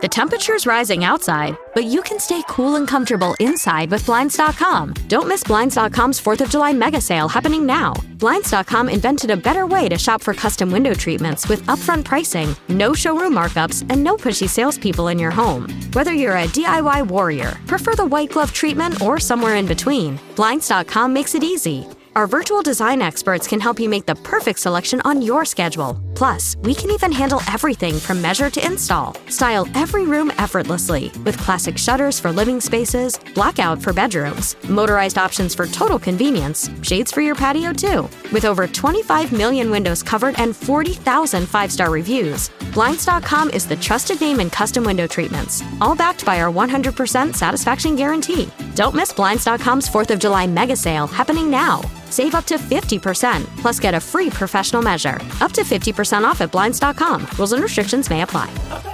The temperature's rising outside, but you can stay cool and comfortable inside with Blinds.com. Don't miss Blinds.com's 4th of July mega sale happening now. Blinds.com invented a better way to shop for custom window treatments with upfront pricing, no showroom markups, and no pushy salespeople in your home. Whether you're a DIY warrior, prefer the white glove treatment, or somewhere in between, Blinds.com makes it easy. Our virtual design experts can help you make the perfect selection on your schedule. Plus, we can even handle everything from measure to install. Style every room effortlessly with classic shutters for living spaces, blackout for bedrooms, motorized options for total convenience, shades for your patio too. With over 25 million windows covered and 40,000 five-star reviews, Blinds.com is the trusted name in custom window treatments, all backed by our 100% satisfaction guarantee. Don't miss Blinds.com's 4th of July mega sale happening now. Save up to 50%, plus get a free professional measure. Up to 50% off at Blinds.com. Rules and restrictions may apply.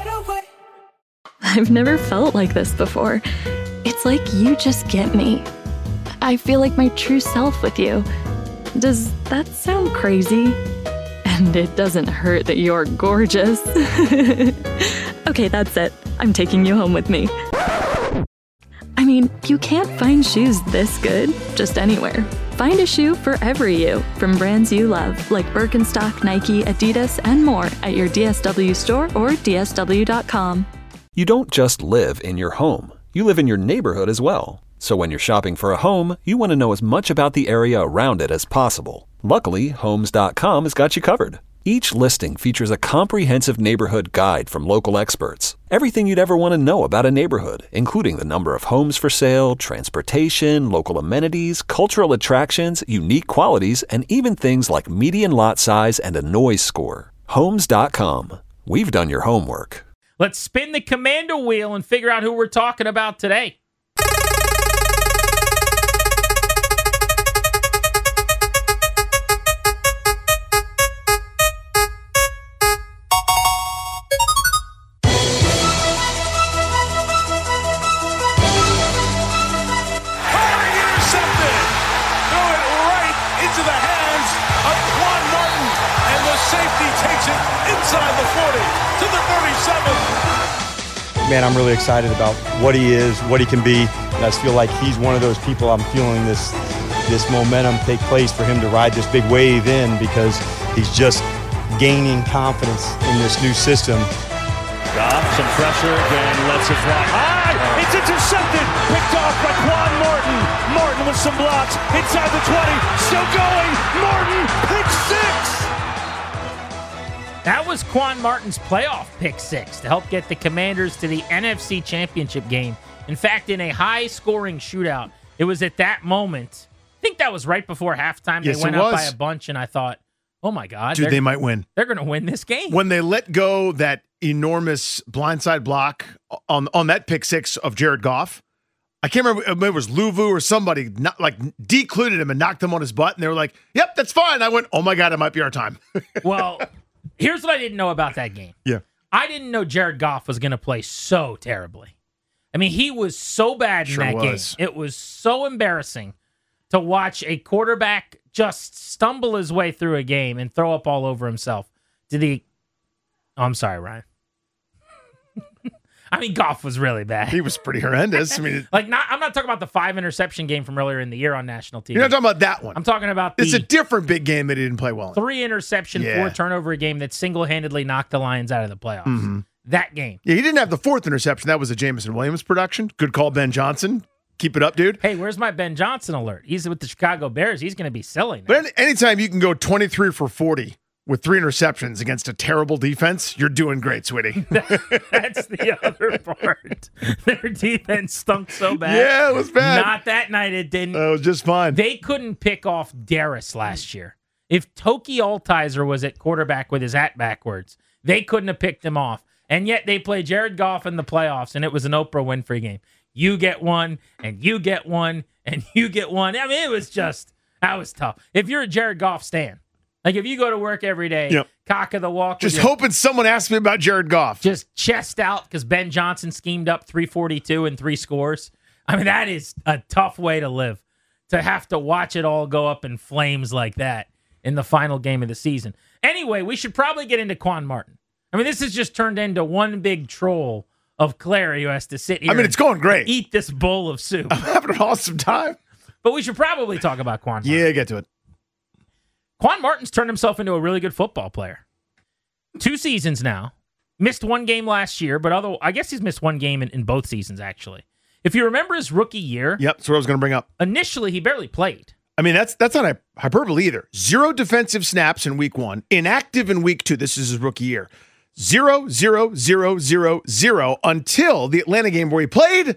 I've never felt like this before. It's like you just get me. I feel like my true self with you. Does that sound crazy? And it doesn't hurt that you're gorgeous. Okay, that's it. I'm taking you home with me. I mean, you can't find shoes this good just anywhere. Find a shoe for every you from brands you love, like Birkenstock, Nike, Adidas, and more at your DSW store or DSW.com. You don't just live in your home. You live in your neighborhood as well. So when you're shopping for a home, you want to know as much about the area around it as possible. Luckily, Homes.com has got you covered. Each listing features a comprehensive neighborhood guide from local experts. Everything you'd ever want to know about a neighborhood, including the number of homes for sale, transportation, local amenities, cultural attractions, unique qualities, and even things like median lot size and a noise score. Homes.com. We've done your homework. Let's spin the commando wheel and figure out who we're talking about today. Man, I'm really excited about what he is, what he can be. And I just feel like he's one of those people. I'm feeling this momentum take place for him to ride this big wave in, because he's just gaining confidence in this new system. Goff, some pressure again, lets it fly high. It's intercepted, picked off by Quan Martin. Martin with some blocks inside the 20, still going. Martin, pick six. That was Quan Martin's playoff pick six to help get the Commanders to the NFC Championship game. In fact, in a high-scoring shootout, it was at that moment. I think that was right before halftime. Yes, they went up by a bunch, and I thought, oh, my God. Dude, they might win. They're going to win this game. When they let go that enormous blindside block on that pick six of Jared Goff, I can't remember if it was Luvu or somebody, decluded him and knocked him on his butt, and they were like, yep, that's fine. I went, oh, my God, it might be our time. Well, here's what I didn't know about that game. Yeah. I didn't know Jared Goff was going to play so terribly. I mean, he was so bad in that game. It was so embarrassing to watch a quarterback just stumble his way through a game and throw up all over himself. I'm sorry, Ryan. I mean, Goff was really bad. He was pretty horrendous. I mean, I'm not talking about the 5-interception game from earlier in the year on national TV. You're not talking about that one. I'm talking about it's a different big game that he didn't play well in. 3-interception, 4-turnover game that single-handedly knocked the Lions out of the playoffs. Mm-hmm. That game. Yeah, he didn't have the 4th interception. That was a Jameson Williams production. Good call, Ben Johnson. Keep it up, dude. Hey, where's my Ben Johnson alert? He's with the Chicago Bears. He's going to be silly now. But anytime you can go 23 for 40 with 3 interceptions against a terrible defense, you're doing great, sweetie. That's the other part. Their defense stunk so bad. Yeah, it was bad. Not that night, it didn't. It was just fine. They couldn't pick off Darius last year. If Toki Altizer was at quarterback with his hat backwards, they couldn't have picked him off. And yet they play Jared Goff in the playoffs, and it was an Oprah Winfrey game. You get one, and you get one, and you get one. I mean, that was tough. If you're a Jared Goff stan, like if you go to work every day, cock of the walk. Just hoping someone asks me about Jared Goff. Just chest out because Ben Johnson schemed up 342 and 3 scores. I mean, that is a tough way to live, to have to watch it all go up in flames like that in the final game of the season. Anyway, we should probably get into Quan Martin. I mean, this has just turned into one big troll of Clary who has to sit here. I mean, it's going great. Eat this bowl of soup. I'm having an awesome time. But we should probably talk about Quan Martin. Yeah, get to it. Quan Martin's turned himself into a really good football player. 2 seasons now. Missed 1 game last year, but I guess he's missed 1 game in both seasons, actually. If you remember his rookie year. Yep, that's what I was going to bring up. Initially, he barely played. I mean, that's not a hyperbole either. 0 defensive snaps in week 1. Inactive in week 2. This is his rookie year. 0, 0, 0, 0, 0 until the Atlanta game where he played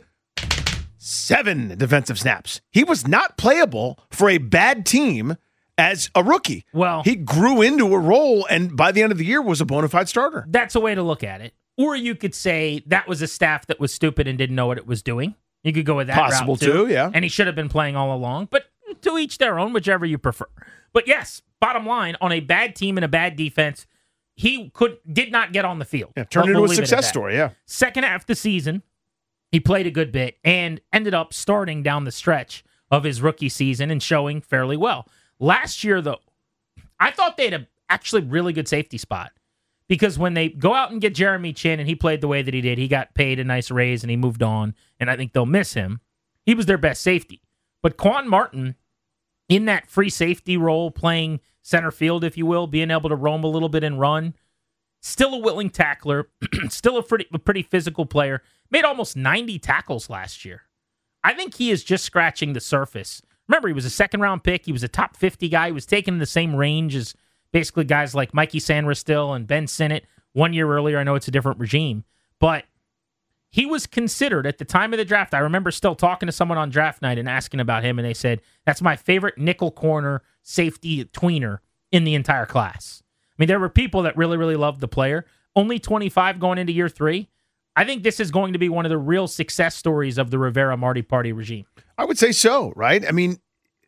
7 defensive snaps. He was not playable for a bad team as a rookie. Well, he grew into a role and by the end of the year was a bona fide starter. That's a way to look at it. Or you could say that was a staff that was stupid and didn't know what it was doing. You could go with that Possible route too. Yeah. And he should have been playing all along, but to each their own, whichever you prefer. But yes, bottom line, on a bad team and a bad defense, he did not get on the field. Yeah, turned into a success story, yeah. Second half of the season, he played a good bit and ended up starting down the stretch of his rookie season and showing fairly well. Last year, though, I thought they had a actually really good safety spot because when they go out and get Jeremy Chin and he played the way that he did, he got paid a nice raise and he moved on, and I think they'll miss him. He was their best safety. But Quan Martin, in that free safety role, playing center field, if you will, being able to roam a little bit and run, still a willing tackler, still a pretty physical player, made almost 90 tackles last year. I think he is just scratching the surface. Remember, he was a second-round pick. He was a top 50 guy. He was taken in the same range as basically guys like Mikey Sandristil and Ben Sinnott 1 year earlier. I know it's a different regime, but he was considered at the time of the draft. I remember still talking to someone on draft night and asking about him, and they said, that's my favorite nickel corner safety tweener in the entire class. I mean, there were people that really, really loved the player. Only 25 going into year 3. I think this is going to be one of the real success stories of the Rivera-Marty Party regime. I would say so, right? I mean,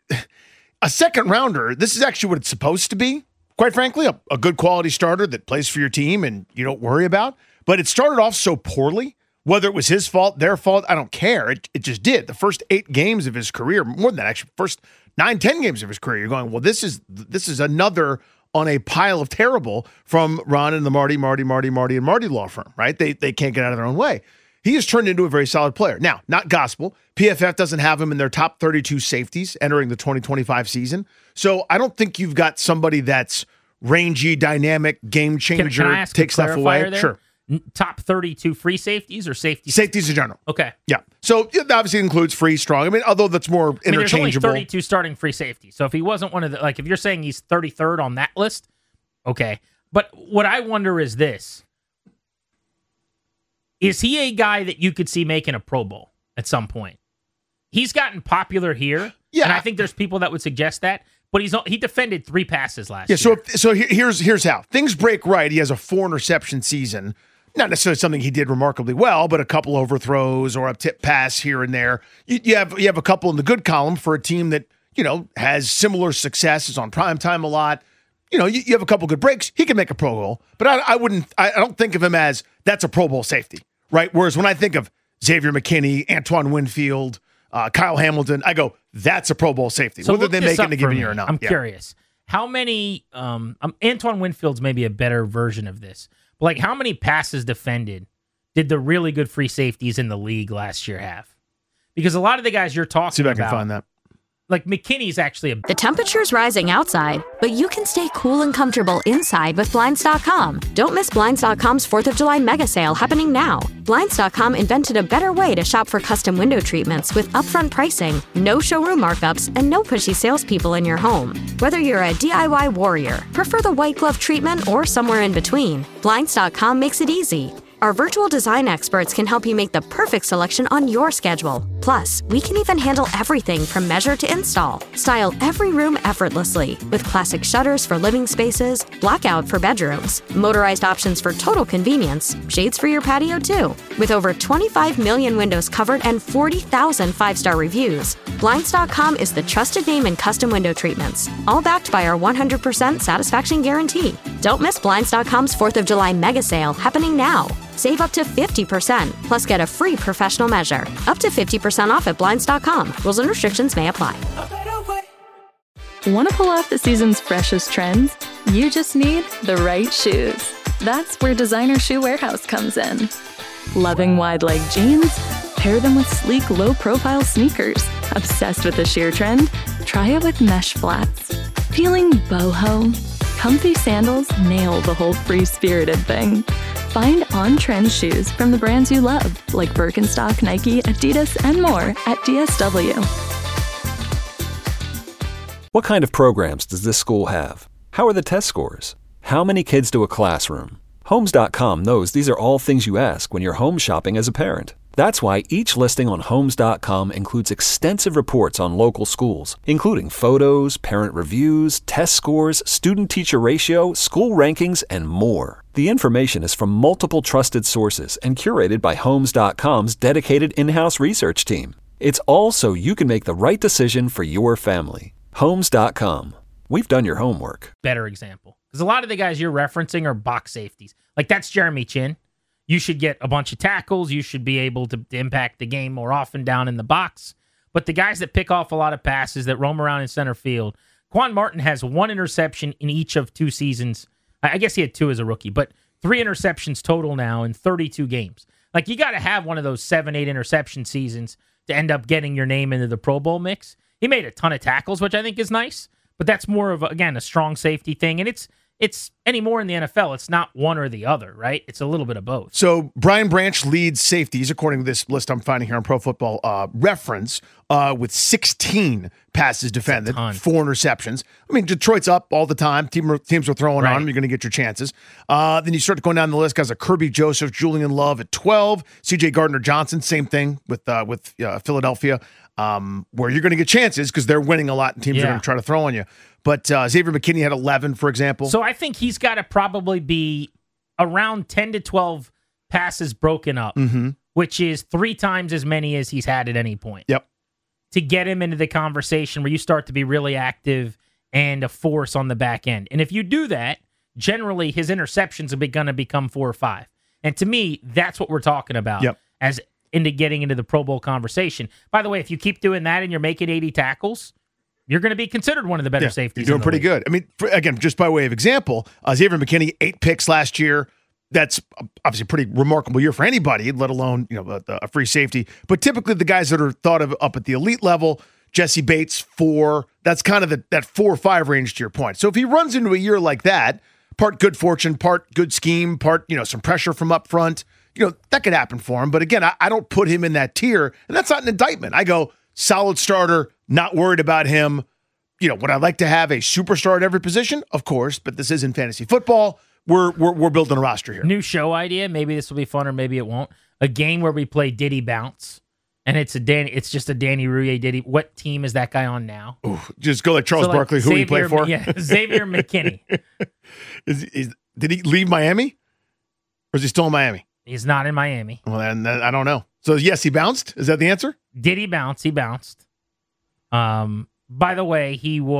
a second rounder, this is actually what it's supposed to be. Quite frankly, a good quality starter that plays for your team and you don't worry about. But it started off so poorly. Whether it was his fault, their fault, I don't care. It just did. The first 8 games of his career, more than that, actually, first 9, 10 games of his career, you're going, well, this is another on a pile of terrible from Ron and the Marty and Marty law firm, right? They can't get out of their own way. He has turned into a very solid player. Now, not gospel. PFF doesn't have him in their top 32 safeties entering the 2025 season. So I don't think you've got somebody that's rangy, dynamic, game changer, can I ask take stuff away. There? Sure. Top 32 free safeties or safeties? Safeties in general. Okay. Yeah. So it obviously includes free, strong. I mean, although that's more interchangeable. There's only 32 starting free safeties. So if he wasn't one of the, like if you're saying he's 33rd on that list, okay. But what I wonder is this. Is he a guy that you could see making a Pro Bowl at some point? He's gotten popular here. Yeah. And I think there's people that would suggest that. But he defended 3 passes last year. So here's how. Things break right. He has a 4 interception season. Not necessarily something he did remarkably well, but a couple overthrows or a tip pass here and there. You have a couple in the good column for a team that, has similar success, is on prime time a lot. You have a couple good breaks. He can make a Pro Bowl, but I don't think of him as that's a Pro Bowl safety, right? Whereas when I think of Xavier McKinney, Antoine Winfield, Kyle Hamilton, I go, that's a Pro Bowl safety, so whether they make it in a given year or not. I'm curious. How many, Antoine Winfield's maybe a better version of this, but like how many passes defended did the really good free safeties in the league last year have? Because a lot of the guys you're talking about. See if I can find that. Like McKinney's actually The temperature's rising outside, but you can stay cool and comfortable inside with Blinds.com. Don't miss Blinds.com's 4th of July mega sale happening now. Blinds.com invented a better way to shop for custom window treatments with upfront pricing, no showroom markups, and no pushy salespeople in your home. Whether you're a DIY warrior, prefer the white glove treatment, or somewhere in between, Blinds.com makes it easy. Our virtual design experts can help you make the perfect selection on your schedule. Plus, we can even handle everything from measure to install. Style every room effortlessly with classic shutters for living spaces, blackout for bedrooms, motorized options for total convenience, shades for your patio too. With over 25 million windows covered and 40,000 5-star reviews, Blinds.com is the trusted name in custom window treatments, all backed by our 100% satisfaction guarantee. Don't miss Blinds.com's 4th of July mega sale happening now. Save up to 50%, plus get a free professional measure. Up to 50% off at Blinds.com. Rules and restrictions may apply. Want to pull off the season's freshest trends? You just need the right shoes. That's where Designer Shoe Warehouse comes in. Loving wide leg jeans? Pair them with sleek, low-profile sneakers. Obsessed with the sheer trend? Try it with mesh flats. Feeling boho? Comfy sandals nail the whole free-spirited thing. Find on-trend shoes from the brands you love, like Birkenstock, Nike, Adidas, and more at DSW. What kind of programs does this school have? How are the test scores? How many kids do a classroom? Homes.com knows these are all things you ask when you're home shopping as a parent. That's why each listing on Homes.com includes extensive reports on local schools, including photos, parent reviews, test scores, student-teacher ratio, school rankings, and more. The information is from multiple trusted sources and curated by Homes.com's dedicated in-house research team. It's all so you can make the right decision for your family. Homes.com. We've done your homework. Better example. Because a lot of the guys you're referencing are box safeties. Like, that's Jeremy Chin. You should get a bunch of tackles. You should be able to impact the game more often down in the box. But the guys that pick off a lot of passes, that roam around in center field, Quan Martin has 1 interception in each of 2 seasons. I guess he had 2 as a rookie, but 3 interceptions total now in 32 games. Like, you got to have one of those 7-8 interception seasons to end up getting your name into the Pro Bowl mix. He made a ton of tackles, which I think is nice, but that's more of, again, a strong safety thing. And it's anymore in the NFL, it's not one or the other, right? It's a little bit of both. So Brian Branch leads safeties, according to this list I'm finding here on Pro Football Reference, with 16 passes defended, 4 interceptions. I mean, Detroit's up all the time. Teams are throwing on them. You're going to get your chances. Then you start going down the list. Guys like Kirby Joseph, Julian Love at 12, C.J. Gardner-Johnson, same thing with Philadelphia, where you're going to get chances because they're winning a lot and teams are going to try to throw on you. But Xavier McKinney had 11, for example. So I think he's got to probably be around 10 to 12 passes broken up, which is 3 times as many as he's had at any point. Yep. To get him into the conversation where you start to be really active and a force on the back end. And if you do that, generally his interceptions are going to become 4 or 5. And to me, that's what we're talking about as into getting into the Pro Bowl conversation. By the way, if you keep doing that and you're making 80 tackles, you're going to be considered one of the better safeties. You're doing pretty good. I mean, again, just by way of example, Xavier McKinney, 8 picks last year. That's obviously a pretty remarkable year for anybody, let alone a free safety. But typically the guys that are thought of up at the elite level, Jesse Bates, 4. That's kind of that 4 or 5 range to your point. So if he runs into a year like that, part good fortune, part good scheme, part some pressure from up front, that could happen for him. But again, I don't put him in that tier, and that's not an indictment. I go solid starter, not worried about him. Would I like to have a superstar at every position? Of course, but this isn't fantasy football. We're building a roster here. New show idea. Maybe this will be fun, or maybe it won't. A game where we play Diddy Bounce, and it's just a Danny Rouye Diddy. What team is that guy on now? Ooh, just go like Charles Barkley, who he played for. Yeah, Xavier McKinney. Did he leave Miami, or is he still in Miami? He's not in Miami. Well, then I don't know. So yes, he bounced. Is that the answer? Did he bounce? He bounced. By the way,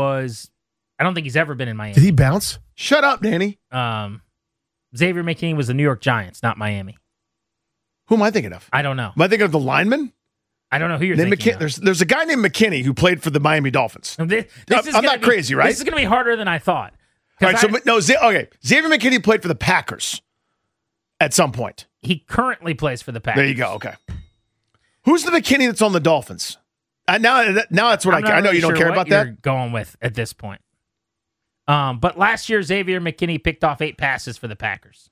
I don't think he's ever been in Miami. Did he bounce? Shut up, Danny. Xavier McKinney was the New York Giants, not Miami. Who am I thinking of? I don't know. Am I thinking of the lineman? I don't know who you're thinking of. There's a guy named McKinney who played for the Miami Dolphins. I'm not crazy, right? This is going to be harder than I thought. All right, Xavier McKinney played for the Packers at some point. He currently plays for the Packers. There you go. Okay. Who's the McKinney that's on the Dolphins? Now that's what I care. I know you don't care about that. You're going with at this point. But last year, Xavier McKinney picked off 8 passes for the Packers.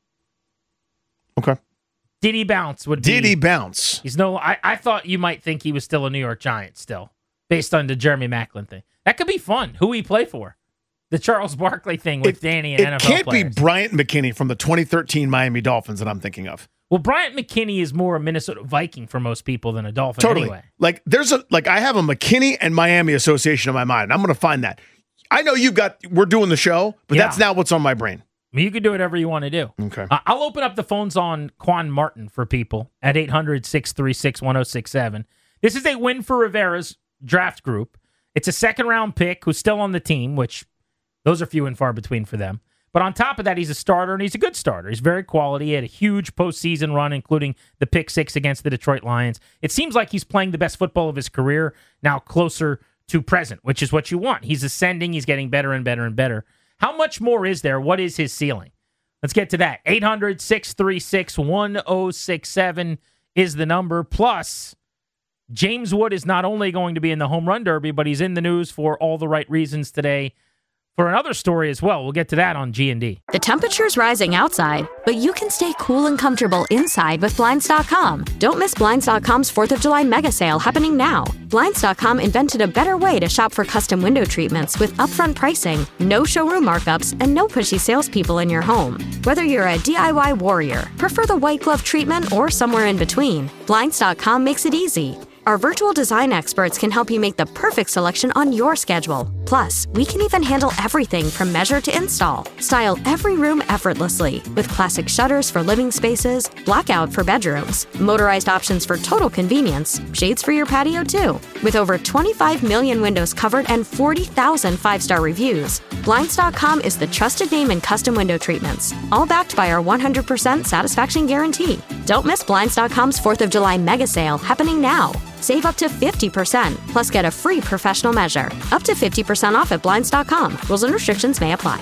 Okay. Did he bounce? Did he bounce? He's no. I thought you might think he was still a New York Giant still, based on the Jeremy Maclin thing. That could be fun. Who he play for? The Charles Barkley thing with Danny and NFL players. It can't be Bryant McKinney from the 2013 Miami Dolphins that I'm thinking of. Well, Bryant McKinney is more a Minnesota Viking for most people than a Dolphin totally. Anyway. I have a McKinney and Miami association in my mind. I'm going to find that. I know we're doing the show, but that's not what's on my brain. I mean, you can do whatever you want to do. Okay. I'll open up the phones on Quan Martin for people at 800-636-1067. This is a Win for Rivera's draft group. It's a second-round pick who's still on the team, which those are few and far between for them. But on top of that, he's a starter, and he's a good starter. He's very quality. He had a huge postseason run, including the pick 6 against the Detroit Lions. It seems like he's playing the best football of his career, now closer to present, which is what you want. He's ascending. He's getting better and better and better. How much more is there? What is his ceiling? Let's get to that. 800-636-1067 is the number. Plus, James Wood is not only going to be in the Home Run Derby, but he's in the news for all the right reasons today for another story as well. We'll get to that on G&D. The temperature's rising outside, but you can stay cool and comfortable inside with Blinds.com. Don't miss Blinds.com's 4th of July mega sale happening now. Blinds.com invented a better way to shop for custom window treatments with upfront pricing, no showroom markups, and no pushy salespeople in your home. Whether you're a DIY warrior, prefer the white glove treatment, or somewhere in between, Blinds.com makes it easy. Our virtual design experts can help you make the perfect selection on your schedule. Plus, we can even handle everything from measure to install. Style every room effortlessly with classic shutters for living spaces, blackout for bedrooms, motorized options for total convenience, shades for your patio too. With over 25 million windows covered and 40,000 five-star reviews, Blinds.com is the trusted name in custom window treatments, all backed by our 100% satisfaction guarantee. Don't miss Blinds.com's 4th of July mega sale happening now. Save up to 50%, plus get a free professional measure. Up to 50% off at Blinds.com. Rules and restrictions may apply.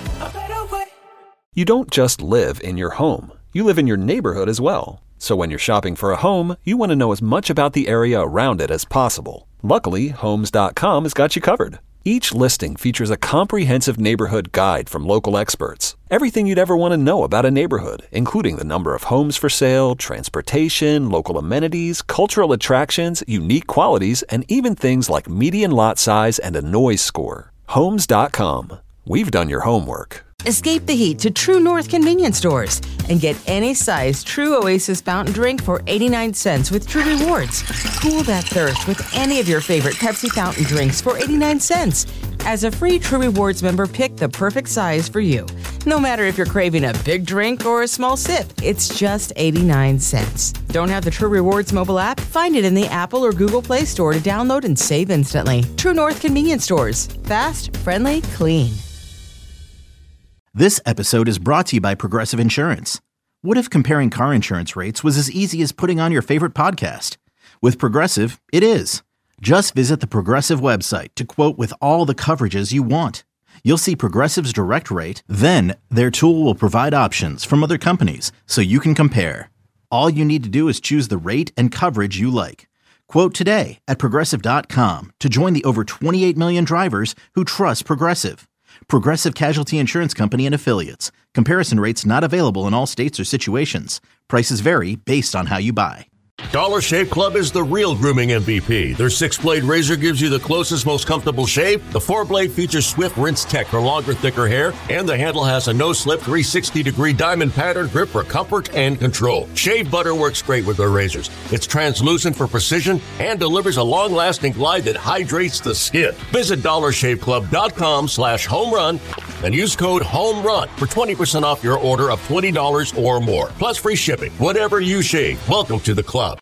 You don't just live in your home. You live in your neighborhood as well. So when you're shopping for a home, you want to know as much about the area around it as possible. Luckily, Homes.com has got you covered. Each listing features a comprehensive neighborhood guide from local experts. Everything you'd ever want to know about a neighborhood, including the number of homes for sale, transportation, local amenities, cultural attractions, unique qualities, and even things like median lot size and a noise score. Homes.com. We've done your homework. Escape the heat to True North convenience stores and get any size True Oasis fountain drink for 89 cents with True Rewards. Cool that thirst with any of your favorite Pepsi fountain drinks for 89 cents. As a free True Rewards member, pick the perfect size for you. No matter if you're craving a big drink or a small sip, it's just 89 cents. Don't have the True Rewards mobile app? Find it in the Apple or Google Play Store to download and save instantly. True North convenience stores. Fast, friendly, clean. This episode is brought to you by Progressive Insurance. What if comparing car insurance rates was as easy as putting on your favorite podcast? With Progressive, it is. Just visit the Progressive website to quote with all the coverages you want. You'll see Progressive's direct rate, then their tool will provide options from other companies so you can compare. All you need to do is choose the rate and coverage you like. Quote today at Progressive.com to join the over 28 million drivers who trust Progressive. Progressive Casualty Insurance Company and Affiliates. Comparison rates not available in all states or situations. Prices vary based on how you buy. Dollar Shave Club is the real grooming MVP. Their 6-blade razor gives you the closest, most comfortable shave. The 4-blade features swift rinse tech for longer, thicker hair. And the handle has a no-slip 360-degree diamond pattern grip for comfort and control. Shave butter works great with their razors. It's translucent for precision and delivers a long-lasting glide that hydrates the skin. Visit DollarShaveClub.com/homerun and use code HOMERUN for 20% off your order of $20 or more. Plus free shipping. Whatever you shave, welcome to the club.